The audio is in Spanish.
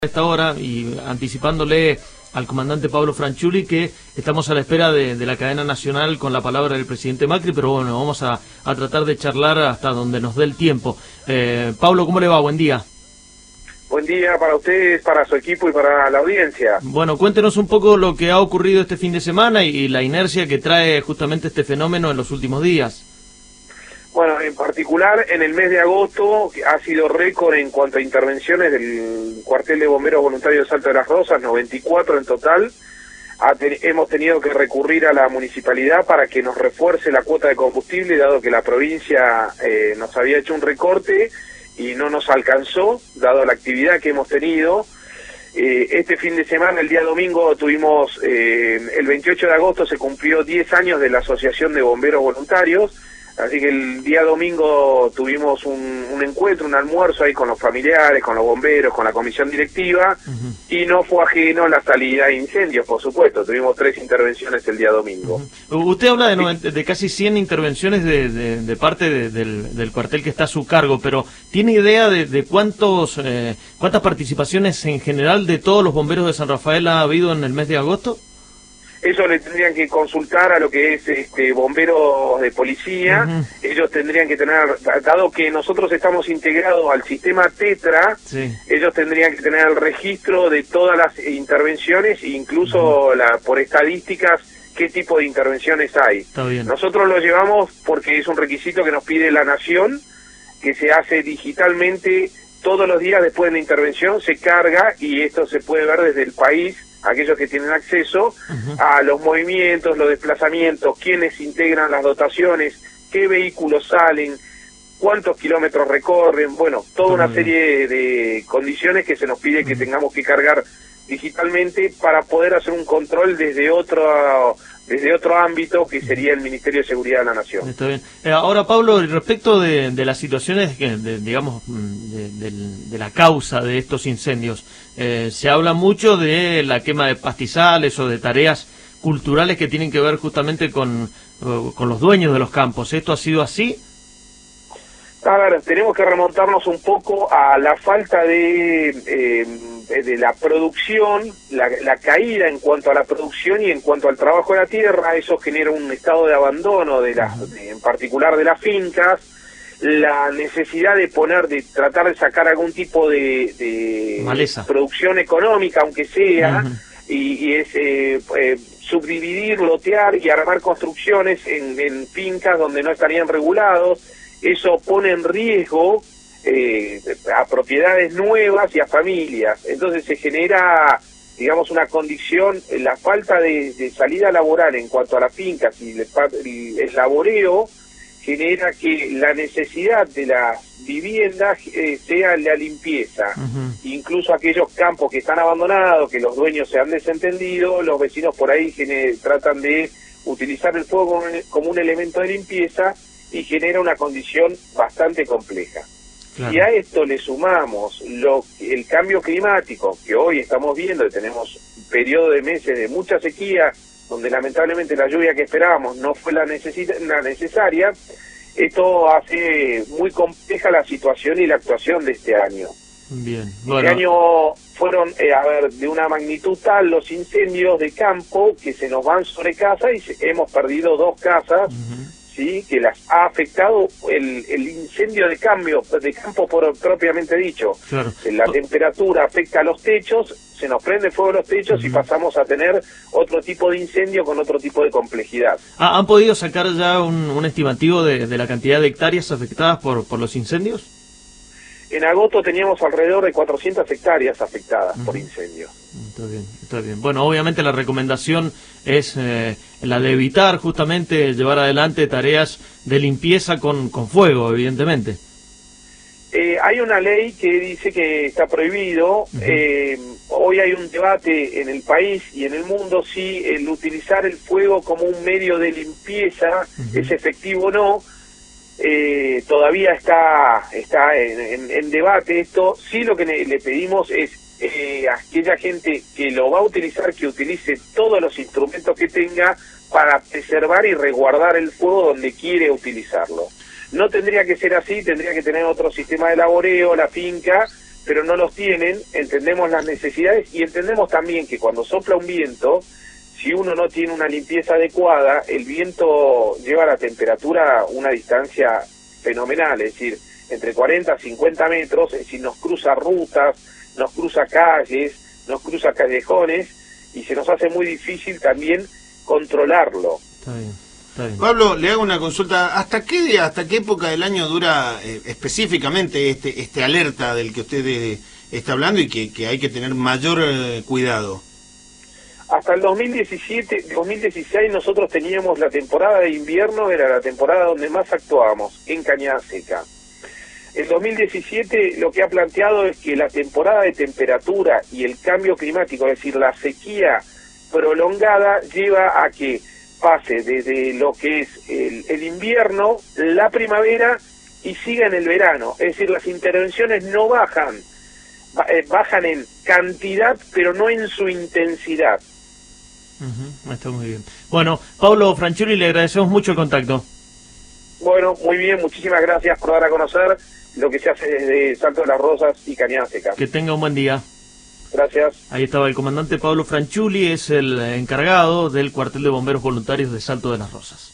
Esta hora y anticipándole al comandante Pablo Franchuli que estamos a la espera de la cadena nacional con la palabra del presidente Macri, pero bueno, vamos a tratar de charlar hasta donde nos dé el tiempo. Pablo, ¿cómo le va? Buen día. Buen día para ustedes, para su equipo y para la audiencia. Bueno, cuéntenos un poco lo que ha ocurrido este fin de semana y la inercia que trae justamente este fenómeno en los últimos días. Bueno, en particular en el mes de agosto ha sido récord en cuanto a intervenciones del cuartel de bomberos voluntarios de Salto de las Rosas, 94 en total. Hemos tenido que recurrir a la municipalidad para que nos refuerce la cuota de combustible, dado que la provincia nos había hecho un recorte y no nos alcanzó, dado la actividad que hemos tenido. Este fin de semana, el día domingo, tuvimos, el 28 de agosto se cumplió 10 años de la Asociación de Bomberos Voluntarios. Así que el día domingo tuvimos un encuentro, un almuerzo ahí con los familiares, con los bomberos, con la comisión directiva, y no fue ajeno la salida de incendios, por supuesto. Tuvimos 3 intervenciones el día domingo. Usted habla de casi 100 intervenciones de parte del cuartel que está a su cargo, pero ¿tiene idea de cuántas participaciones en general de todos los bomberos de San Rafael ha habido en el mes de agosto? Eso le tendrían que consultar a lo que es bomberos de policía. Ellos tendrían que tener, dado que nosotros estamos integrados al sistema Tetra, sí, ellos tendrían que tener el registro de todas las intervenciones, incluso por estadísticas, qué tipo de intervenciones hay. Está bien. Nosotros lo llevamos porque es un requisito que nos pide la Nación, que se hace digitalmente todos los días después de la intervención, se carga y esto se puede ver desde el país. Aquellos que tienen acceso a los movimientos, los desplazamientos, quiénes integran las dotaciones, qué vehículos salen, cuántos kilómetros recorren, bueno, toda una serie de condiciones que se nos pide que tengamos que cargar digitalmente para poder hacer un control desde otro ámbito que sería el Ministerio de Seguridad de la Nación. Está bien. Ahora, Pablo, respecto de las situaciones, digamos, de la causa de estos incendios, se habla mucho de la quema de pastizales o de tareas culturales que tienen que ver justamente con los dueños de los campos. ¿Esto ha sido así? A ver, tenemos que remontarnos un poco a la falta de la producción, la caída en cuanto a la producción y en cuanto al trabajo de la tierra. Eso genera un estado de abandono en particular de las fincas, la necesidad de tratar de sacar algún tipo de producción económica, aunque sea, y es subdividir, lotear y armar construcciones en fincas donde no estarían regulados. Eso pone en riesgo a propiedades nuevas y a familias. Entonces se genera, digamos, una condición, la falta de salida laboral en cuanto a las fincas y el laboreo genera que la necesidad de las viviendas sea la limpieza. Incluso aquellos campos que están abandonados, que los dueños se han desentendido, los vecinos por ahí tratan de utilizar el fuego como un elemento de limpieza, y genera una condición bastante compleja. Claro. Si a esto le sumamos el cambio climático que hoy estamos viendo, que tenemos un periodo de meses de mucha sequía, donde lamentablemente la lluvia que esperábamos no fue la necesaria, esto hace muy compleja la situación y la actuación de este año. Bien. Bueno. Este año fueron, de una magnitud tal los incendios de campo que se nos van sobre casa y hemos perdido 2 casas, ¿sí?, que las ha afectado el incendio de campo propiamente dicho. Claro. La temperatura afecta a los techos, se nos prende fuego los techos y pasamos a tener otro tipo de incendio con otro tipo de complejidad. ¿Han podido sacar ya un estimativo de la cantidad de hectáreas afectadas por los incendios? En agosto teníamos alrededor de 400 hectáreas afectadas por incendios. Está bien, está bien. Bueno, obviamente la recomendación es la de evitar justamente llevar adelante tareas de limpieza con fuego, evidentemente. Hay una ley que dice que está prohibido. Hoy hay un debate en el país y en el mundo si el utilizar el fuego como un medio de limpieza es efectivo o no. Todavía está en debate esto. Sí, lo que le pedimos es a aquella gente que lo va a utilizar, que utilice todos los instrumentos que tenga para preservar y resguardar el fuego donde quiere utilizarlo. No tendría que ser así, tendría que tener otro sistema de laboreo, la finca, pero no los tienen, entendemos las necesidades y entendemos también que cuando sopla un viento, si uno no tiene una limpieza adecuada, el viento lleva la temperatura a una distancia fenomenal, es decir, entre 40 a 50 metros, es decir, nos cruza rutas, nos cruza calles, nos cruza callejones, y se nos hace muy difícil también controlarlo. Está bien, está bien. Pablo, le hago una consulta. ¿Hasta qué día, hasta qué época del año dura específicamente este alerta del que usted está hablando y que hay que tener mayor cuidado? Hasta el 2016 nosotros teníamos la temporada de invierno, era la temporada donde más actuábamos, en Cañada Seca. El 2017 lo que ha planteado es que la temporada de temperatura y el cambio climático, es decir, la sequía prolongada, lleva a que pase desde lo que es el invierno, la primavera y siga en el verano. Es decir, las intervenciones no bajan, bajan en cantidad, pero no en su intensidad. Está muy bien. Bueno, Pablo Franchuli, le agradecemos mucho el contacto. Bueno, muy bien, muchísimas gracias por dar a conocer lo que se hace desde Salto de las Rosas y Cañada Seca. Que tenga un buen día. Gracias. Ahí estaba el comandante Pablo Franchuli, es el encargado del cuartel de bomberos voluntarios de Salto de las Rosas.